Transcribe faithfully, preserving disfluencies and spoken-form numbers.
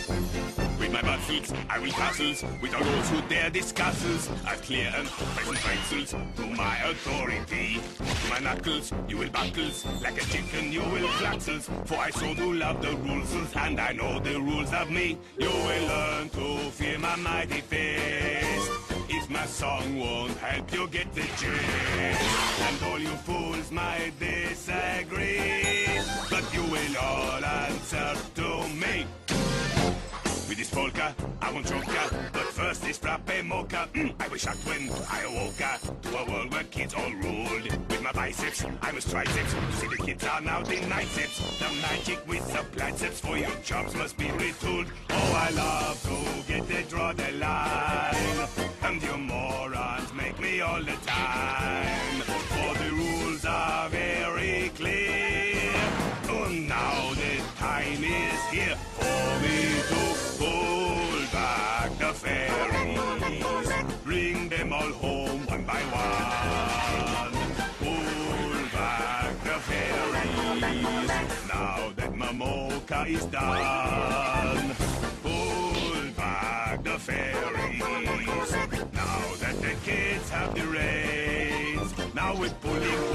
With my butt cheeks, I will castles. With all those who dare discuss us. I've clear and present pencils to my authority. To my knuckles, you will buckles. Like a chicken, you will flaxels. For I so do love the rules, and I know the rules of me. You will learn to fear my mighty fist. If my song won't help you get the gist, and all you fools might disagree, but you will all answer to me. With this polka, I won't choke ya, but first this frappe mocha. Mm, I was shocked when I awoke ya to a world where kids all ruled. With my biceps, I must triceps. You see the kids are now the niceps. The magic with the placeps for your jobs must be retooled. Oh, I love to get they draw the line, and you morons make me all the time. For the rules are very clear. Oh, now the time is here for me to pull back the fairies, bring them all home one by one. Pull back the fairies, now that Mamoka is done. Pull back the fairies, now that the kids have the reins. Now we're pulling